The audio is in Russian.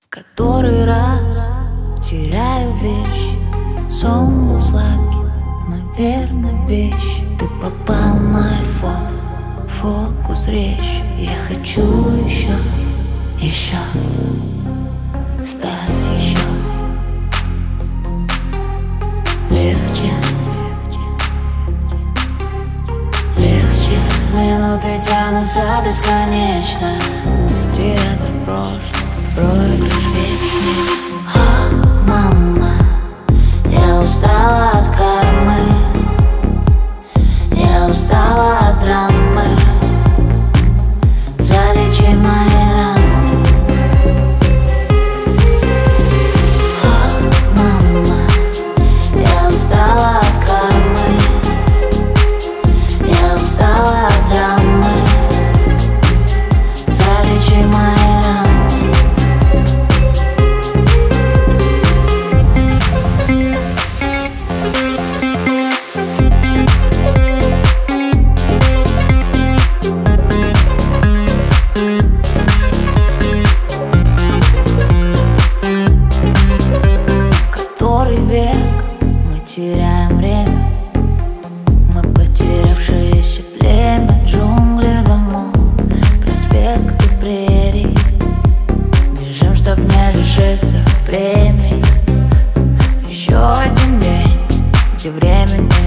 Который раз теряю вещи. Сон был сладкий, наверное, вещи. Ты попал в мой фото, фокус речи. Я хочу еще стать еще легче. Минуты тянутся бесконечно, теряться в прошлом, проигрыш вечный. Мама, я устала от кармы, я устала от драмы. Залечи мои раны. Мама, я устала от кармы, я устала от драмы. Залечи мои раны. Который век мы теряем время, мы потерявшиеся племя, джунгли домов, проспекты прерий. Бежим, чтоб не лишиться премий. Еще один день, где время не